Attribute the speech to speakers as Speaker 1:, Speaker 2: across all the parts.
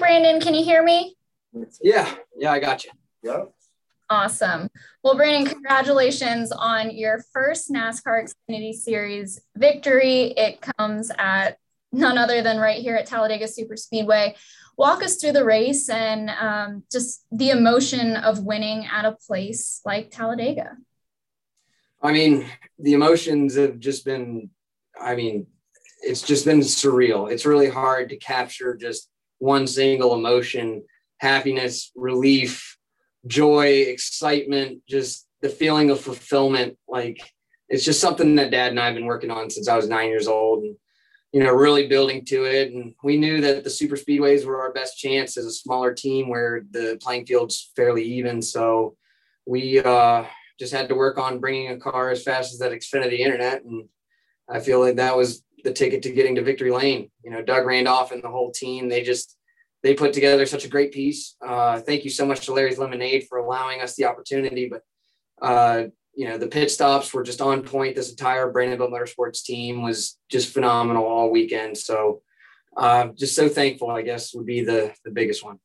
Speaker 1: Brandon, can you hear me?
Speaker 2: Yeah, I got you.
Speaker 3: Yep.
Speaker 1: Awesome. Well, Brandon, congratulations on your first NASCAR Xfinity Series victory. It comes at none other than right here at Talladega Superspeedway. Walk us through the race and just the emotion of winning at a place like Talladega.
Speaker 2: I mean, the emotions have just been, it's just been surreal. It's really hard to capture just one single emotion: happiness, relief, joy, excitement, just the feeling of fulfillment. Like, it's just something that Dad and I have been working on since I was 9 years old, and, really building to it. And we knew that the super speedways were our best chance as a smaller team where the playing field's fairly even. So we just had to work on bringing a car as fast as that Xfinity Internet. And I feel like that was the ticket to getting to victory lane. Doug Randolph and the whole team, they put together such a great piece. Thank you so much to Larry's Lemonade for allowing us the opportunity. But, the pit stops were just on point. This entire Brandonville Motorsports team was just phenomenal all weekend. So just so thankful, I guess, would be the biggest one.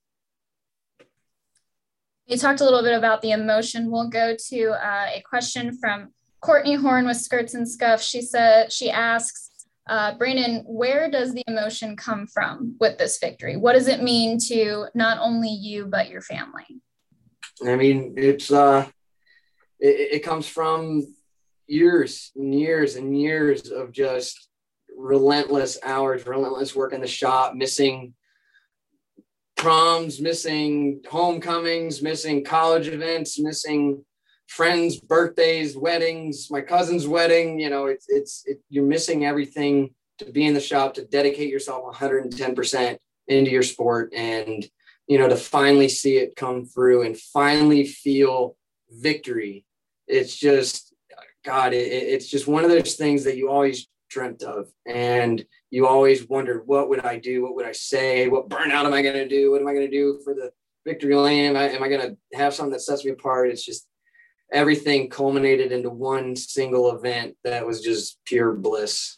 Speaker 1: You talked a little bit about the emotion. We'll go to a question from Courtney Horn with Skirts and Scuff. She asks, Brandon, where does the emotion come from with this victory? What does it mean to not only you, but your family?
Speaker 2: I mean, it comes from years and years and years of just relentless hours, relentless work in the shop, missing proms, missing homecomings, missing college events, missing friends' birthdays, weddings, my cousin's wedding. You're missing everything to be in the shop, to dedicate yourself 110% into your sport, and to finally see it come through and finally feel victory. It's just, God, it's just one of those things that you always dreamt of, and you always wondered, what would I do? What would I say? What burnout am I going to do? What am I going to do for the victory lane? Am I going to have something that sets me apart? It's just, everything culminated into one single event that was just pure bliss.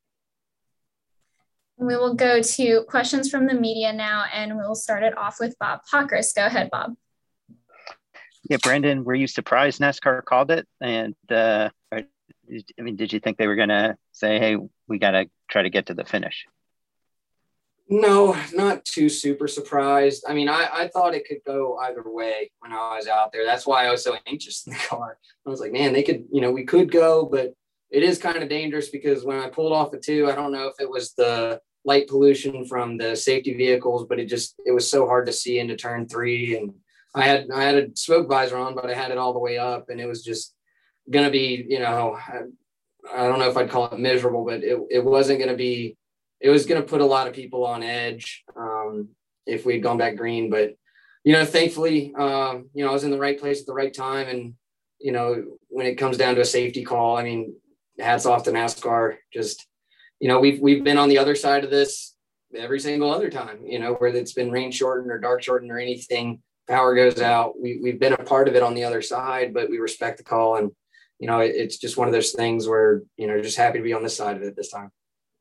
Speaker 1: We will go to questions from the media now, and we'll start it off with Bob Pockrass. Go ahead, Bob.
Speaker 4: Yeah, Brandon, were you surprised NASCAR called it? And did you think they were going to say, hey, we got to try to get to the finish?
Speaker 2: No, not too super surprised. I mean, I thought it could go either way when I was out there. That's why I was so anxious in the car. I was like, man, they could, we could go, but it is kind of dangerous because when I pulled off the 2, I don't know if it was the light pollution from the safety vehicles, but it was so hard to see into turn 3. And I had a smoke visor on, but I had it all the way up, and it was just going to be, I don't know if I'd call it miserable, but it wasn't going to be. It was going to put a lot of people on edge if we'd gone back green. But, thankfully, I was in the right place at the right time. And, when it comes down to a safety call, I mean, hats off to NASCAR. Just, we've been on the other side of this every single other time, whether it's been rain shortened or dark shortened or anything, power goes out. We've been a part of it on the other side, but we respect the call. And, it's just one of those things where, just happy to be on this side of it this time.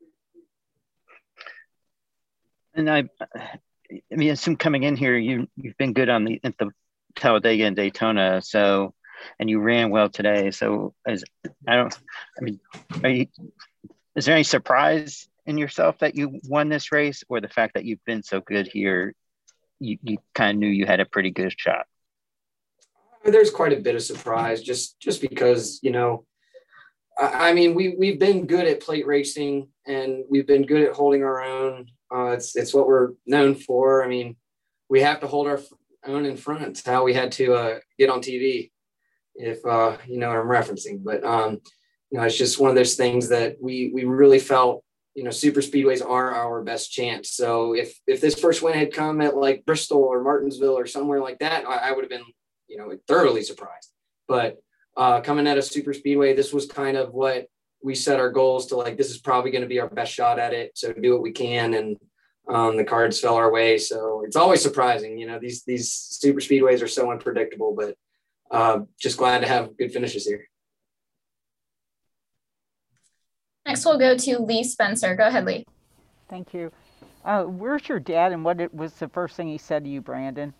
Speaker 4: And I assume coming in here, you've been good at the Talladega and Daytona. So, and you ran well today. So is there any surprise in yourself that you won this race, or the fact that you've been so good here, you kind of knew you had a pretty good shot?
Speaker 2: There's quite a bit of surprise just because, we've been good at plate racing, and we've been good at holding our own. It's what we're known for. I mean, we have to hold our own in front. It's how we had to get on TV, if you know what I'm referencing. But it's just one of those things that we really felt. Super speedways are our best chance. So if this first win had come at like Bristol or Martinsville or somewhere like that, I would have been thoroughly surprised. But coming at a super speedway, this was kind of what we set our goals to. Like, this is probably going to be our best shot at it, so do what we can. And the cards fell our way, so it's always surprising. These super speedways are so unpredictable, but just glad to have good finishes here.
Speaker 1: Next, we'll go to Lee Spencer. Go ahead, Lee.
Speaker 5: Thank you.
Speaker 3: Where's your dad, and was the first thing he said to you, Brandon?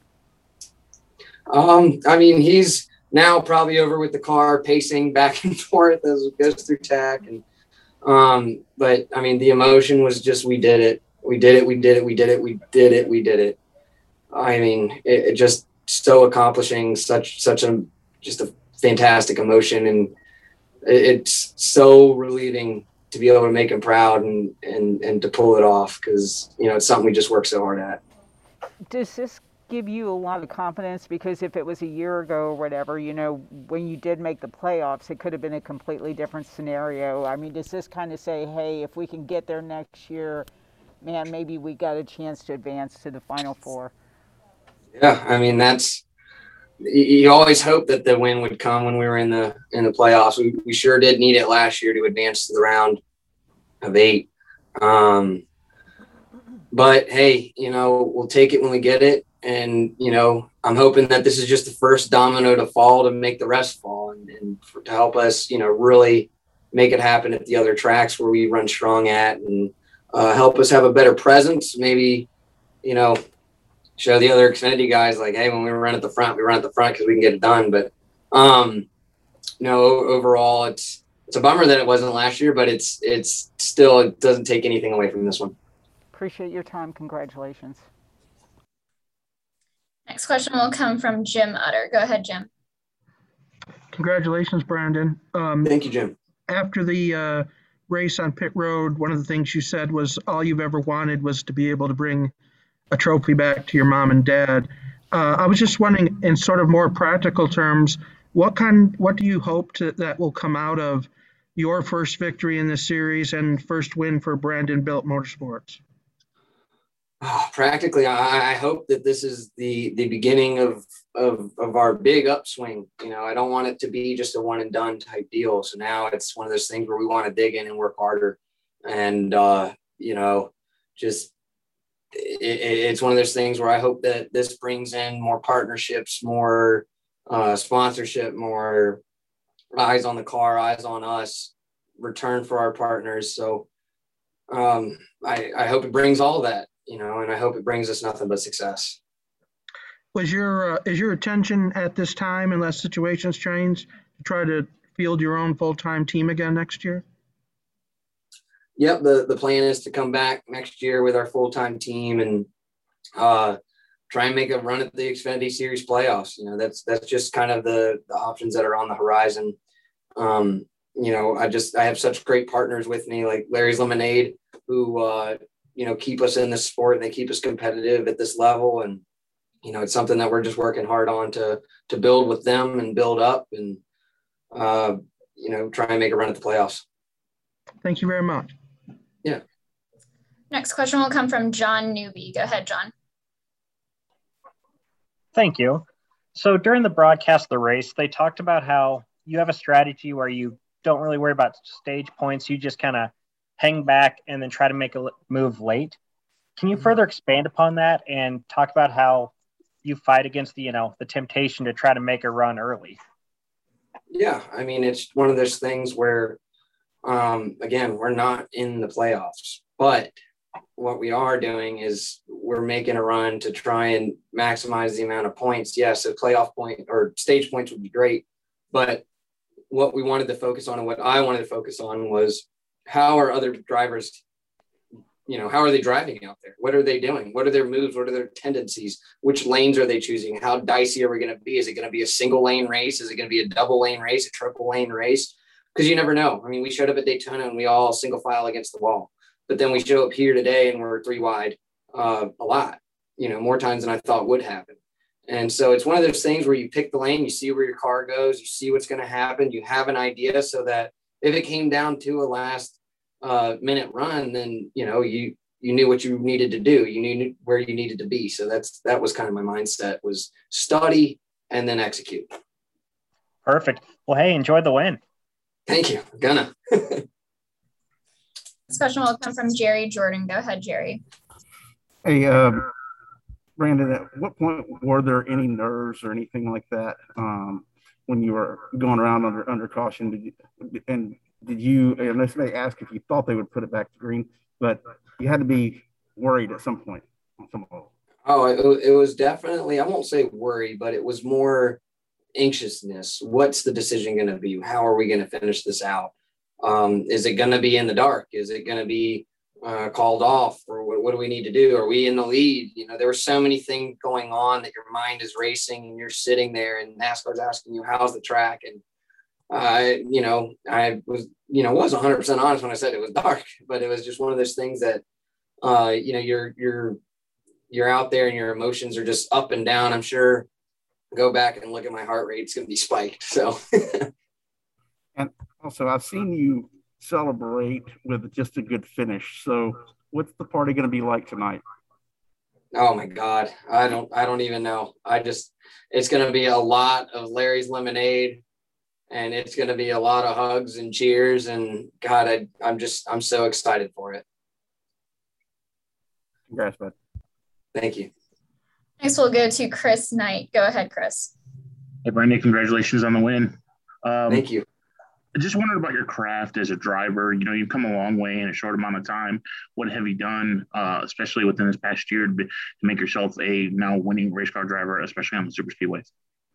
Speaker 2: I mean, he's now probably over with the car, pacing back and forth as it goes through tack. And but I mean, the emotion was just, we did it. We did it. We did it. We did it. We did it. We did it. I mean, it just so accomplishing, such a just a fantastic emotion, and it's so relieving to be able to make him proud and to pull it off, because it's something we just work so hard at.
Speaker 3: Does this give you a lot of confidence? Because if it was a year ago or whatever, when you did make the playoffs, it could have been a completely different scenario. I mean, does this kind of say, hey, if we can get there next year, man, maybe we got a chance to advance to the Final Four?
Speaker 2: Yeah, I mean, you always hope that the win would come when we were in the playoffs. We sure did need it last year to advance to the round of 8. But hey, we'll take it when we get it. And, I'm hoping that this is just the first domino to fall to make the rest fall, and to help us, really make it happen at the other tracks where we run strong at, and help us have a better presence. Maybe, show the other Xfinity guys, like, hey, when we run at the front, we run at the front because we can get it done. But, overall, it's a bummer that it wasn't last year, but it's still, it doesn't take anything away from this one.
Speaker 3: Appreciate your time. Congratulations.
Speaker 1: Next question will come from Jim Utter. Go ahead, Jim.
Speaker 5: Congratulations, Brandon.
Speaker 2: Thank you, Jim.
Speaker 5: After the race on pit road, one of the things you said was all you've ever wanted was to be able to bring a trophy back to your mom and dad. I was just wondering, in sort of more practical terms, what do you hope that will come out of your first victory in this series and first win for Brandon Built Motorsports?
Speaker 2: Practically, I hope that this is the beginning of our big upswing. I don't want it to be just a one and done type deal. So now it's one of those things where we want to dig in and work harder. And, it's one of those things where I hope that this brings in more partnerships, more sponsorship, more eyes on the car, eyes on us, return for our partners. So I hope it brings all that, and I hope it brings us nothing but success.
Speaker 5: Is your attention at this time, unless situations change, to try to field your own full-time team again next year?
Speaker 2: Yep, the plan is to come back next year with our full-time team and try and make a run at the Xfinity Series playoffs. That's just kind of the options that are on the horizon. I have such great partners with me, like Larry's Lemonade, who keep us in this sport, and they keep us competitive at this level. And it's something that we're just working hard on to build with them and build up, and try and make a run at the playoffs.
Speaker 5: Thank you very much.
Speaker 2: Yeah.
Speaker 1: Next question will come from John Newby. Go ahead, John.
Speaker 6: Thank you. So during the broadcast of the race, they talked about how you have a strategy where you don't really worry about stage points. You just kind of hang back and then try to make a move late. Can you further expand upon that and talk about how you fight against the temptation to try to make a run early?
Speaker 2: Yeah. I mean, it's one of those things where, again, we're not in the playoffs, but what we are doing is we're making a run to try and maximize the amount of points. Yes, a playoff point or stage points would be great, but what we wanted to focus on and what I wanted to focus on was how are other drivers, how are they driving out there? What are they doing? What are their moves? What are their tendencies? Which lanes are they choosing? How dicey are we going to be? Is it going to be a single lane race? Is it going to be a double lane race, a triple lane race? Because you never know. I mean, we showed up at Daytona and we all single file against the wall, but then we show up here today and we're 3 wide a lot, more times than I thought would happen. And so it's one of those things where you pick the lane, you see where your car goes, you see what's going to happen, you have an idea, so that if it came down to a last minute run, then, you knew what you needed to do. You knew where you needed to be. So that was kind of my mindset, was study and then execute.
Speaker 6: Perfect. Well, hey, enjoy the win.
Speaker 2: Thank you. I'm gonna.
Speaker 1: This question will come from Jerry Jordan. Go ahead, Jerry.
Speaker 7: Hey, Brandon, at what point were there any nerves or anything like that when you were going around under caution? Did you, and this may ask if you thought they would put it back to green, but you had to be worried at some point on some level?
Speaker 2: Oh, it was definitely, I won't say worry, but it was more anxiousness. What's the decision going to be? How are we going to finish this out? Is it going to be in the dark? Is it going to be called off? Or what do we need to do? Are we in the lead? You know, there were so many things going on that your mind is racing and you're sitting there and NASCAR's asking you, how's the track? And I was 100% honest when I said it was dark, but it was just one of those things that, you're out there and your emotions are just up and down. I'm sure go back and look at my heart rate. It's going to be spiked. So,
Speaker 7: and also I've seen you celebrate with just a good finish. So what's the party going to be like tonight?
Speaker 2: Oh my God. I don't even know. It's going to be a lot of Larry's lemonade, and it's going to be a lot of hugs and cheers. And God, I'm so excited for it.
Speaker 7: Congrats, bud.
Speaker 2: Thank you.
Speaker 1: Next, we'll go to Chris Knight. Go ahead, Chris.
Speaker 8: Hey, Brandon, congratulations on the win.
Speaker 2: Thank you.
Speaker 8: I just wondered about your craft as a driver. You know, you've come a long way in a short amount of time. What have you done, especially within this past year, to make yourself a now winning race car driver, especially on the super speedways?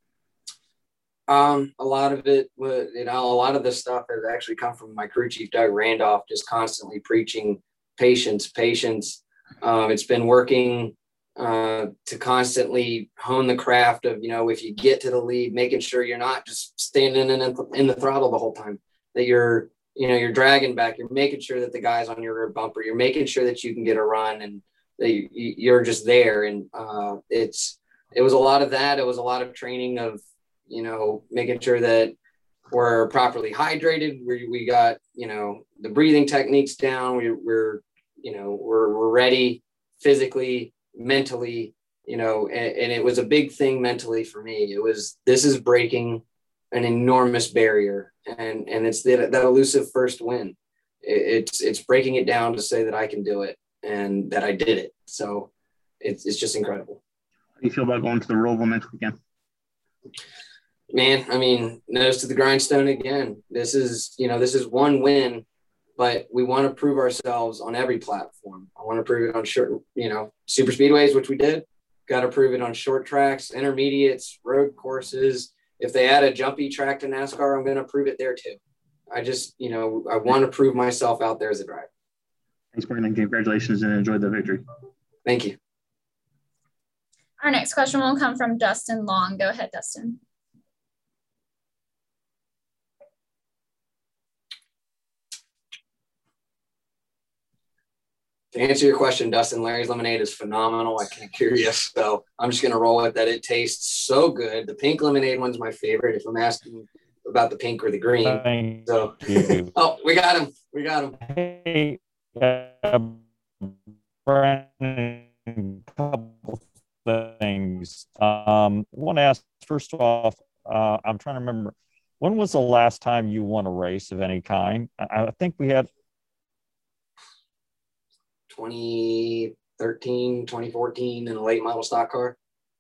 Speaker 2: A lot of it was, a lot of this stuff has actually come from my crew chief, Doug Randolph, just constantly preaching patience. It's been working to constantly hone the craft of, if you get to the lead, making sure you're not just standing in the throttle the whole time, that you're dragging back, you're making sure that the guy's on your rear bumper, you're making sure that you can get a run and that you're just there. And it was a lot of that. It was a lot of training of, making sure that we're properly hydrated. We got, the breathing techniques down. We're ready physically, mentally, and it was a big thing mentally for me. This is breaking an enormous barrier, and it's that elusive first win. It's breaking it down to say that I can do it and that I did it. So it's just incredible.
Speaker 8: How do you feel about going to the Roval next weekend?
Speaker 2: Man, I mean, nose to the grindstone again. This is one win, but we want to prove ourselves on every platform. I want to prove it on short, super speedways, which we did. Got to prove it on short tracks, intermediates, road courses. If they add a jumpy track to NASCAR, I'm going to prove it there too. I just, I want to prove myself out there as a driver.
Speaker 8: Thanks, Brandon. Congratulations and enjoy the victory.
Speaker 2: Thank you.
Speaker 1: Our next question will come from Dustin Long. Go ahead, Dustin.
Speaker 2: To answer your question, Dustin, Larry's lemonade is phenomenal. I can't cure you, so I'm just going to roll with that. It tastes so good. The pink lemonade one's my favorite, if I'm asking about the pink or the green.
Speaker 9: Thank
Speaker 2: so,
Speaker 9: you.
Speaker 2: Oh, we got him. We got him.
Speaker 9: Hey, Brandon, a couple things. I want to ask, first off, I'm trying to remember, when was the last time you won a race of any kind? I think we had
Speaker 2: 2013, 2014 in a late model stock car.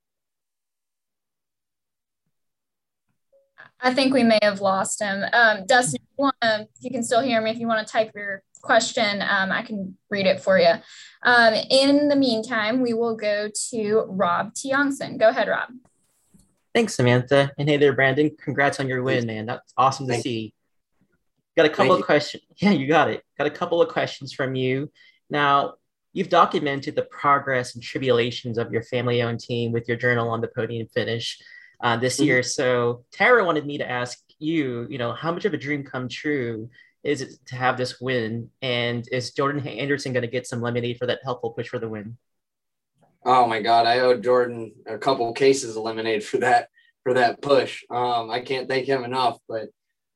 Speaker 1: I think we may have lost him. Dustin, if you can still hear me, if you want to type your question, I can read it for you. In the meantime, we will go to Rob Tiongson. Go ahead, Rob.
Speaker 10: Thanks, Samantha. And hey there, Brandon. Congrats on your win, man. That's awesome to see. Got a couple of questions. Yeah, you got it. Got a couple of questions from you. Now, you've documented the progress and tribulations of your family-owned team with your journal on the podium finish this year. So Tara wanted me to ask you, how much of a dream come true is it to have this win? And is Jordan Anderson going to get some lemonade for that helpful push for the win?
Speaker 2: Oh my God, I owe Jordan a couple cases of lemonade for that push. I can't thank him enough, but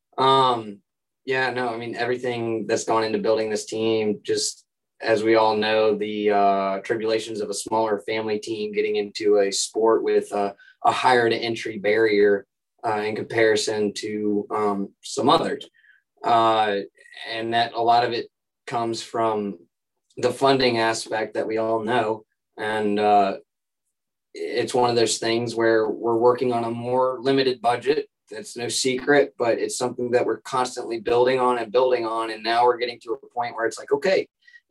Speaker 2: everything that's gone into building this team, just as we all know, the tribulations of a smaller family team getting into a sport with a higher to entry barrier in comparison to some others. And that a lot of it comes from the funding aspect that we all know. And it's one of those things where we're working on a more limited budget. That's no secret, but it's something that we're constantly building on. And now we're getting to a point where it's like, okay,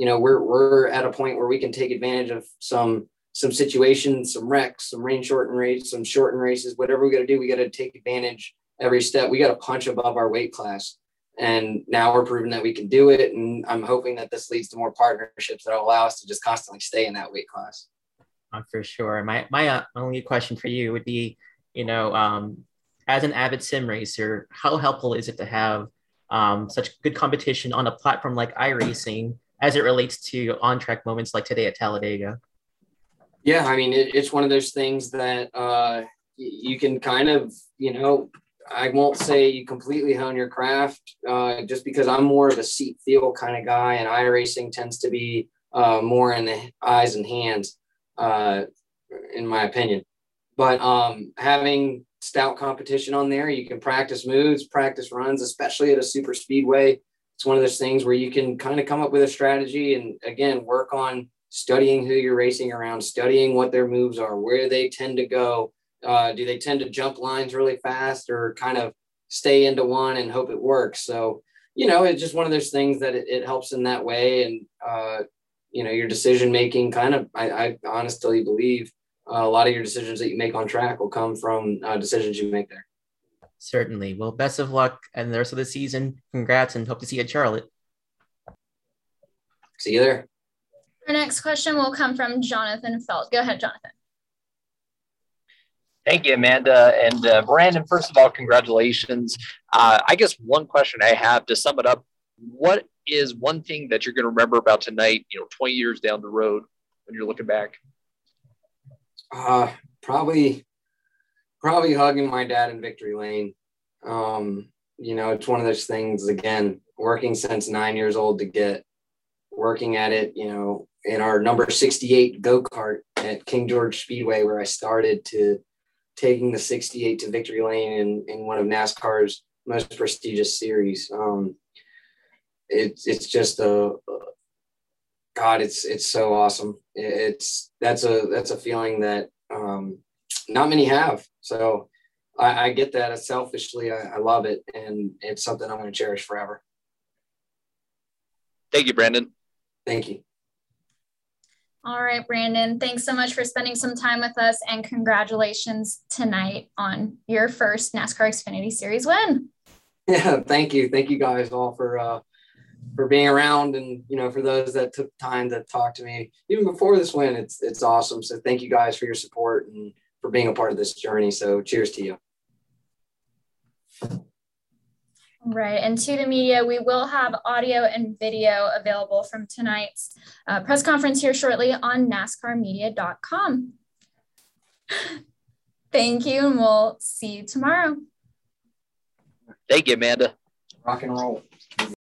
Speaker 2: you know, we're at a point where we can take advantage of some situations, some wrecks, some rain shortened races, some shortened races, whatever we got to do. We got to take advantage every step. We got to punch above our weight class. And now we're proving that we can do it. And I'm hoping that this leads to more partnerships that will allow us to just constantly stay in that weight class.
Speaker 10: For sure. My only question for you would be, you know, as an avid sim racer, how helpful is it to have such good competition on a platform like iRacing as it relates to on-track moments like today at Talladega?
Speaker 2: Yeah, I mean, it's one of those things that you can kind of, you know, I won't say you completely hone your craft just because I'm more of a seat feel kind of guy, and iRacing tends to be more in the eyes and hands, in my opinion. But having stout competition on there, you can practice moves, practice runs, especially at a super speedway. It's one of those things where you can kind of come up with a strategy and, again, work on studying who you're racing around, studying what their moves are, where they tend to go. Do they tend to jump lines really fast or kind of stay into one and hope it works? So, you know, it's just one of those things that it helps in that way. And, you know, your decision making kind of, I honestly believe a lot of your decisions that you make on track will come from decisions you make there.
Speaker 10: Certainly. Well, best of luck and the rest of the season. Congrats, and hope to see you at Charlotte.
Speaker 2: See you there.
Speaker 1: Our next question will come from Jonathan Feld. Go ahead, Jonathan.
Speaker 11: Thank you, Amanda. And Brandon, first of all, congratulations. I guess one question I have to sum it up, what is one thing that you're going to remember about tonight, you know, 20 years down the road when you're looking back?
Speaker 2: Probably hugging my dad in victory lane. You know, it's one of those things, again, working since 9 years old to get working at it, you know, in our number 68 go-kart at King George Speedway, where I started, to taking the 68 to victory lane in one of NASCAR's most prestigious series. It's just God, it's so awesome. That's a feeling that not many have. So I get that. Selfishly, I love it, and it's something I'm going to cherish forever.
Speaker 11: Thank you, Brandon.
Speaker 2: Thank you.
Speaker 1: All right, Brandon, thanks so much for spending some time with us, and congratulations tonight on your first NASCAR Xfinity Series win.
Speaker 2: Yeah, thank you. Thank you guys all for being around, and, you know, for those that took time to talk to me even before this win. It's awesome. So thank you guys for your support and for being a part of this journey. So cheers to you.
Speaker 1: Right. And to the media, we will have audio and video available from tonight's press conference here shortly on NASCARmedia.com. Thank you, and we'll see you tomorrow.
Speaker 11: Thank you, Amanda.
Speaker 2: Rock and roll.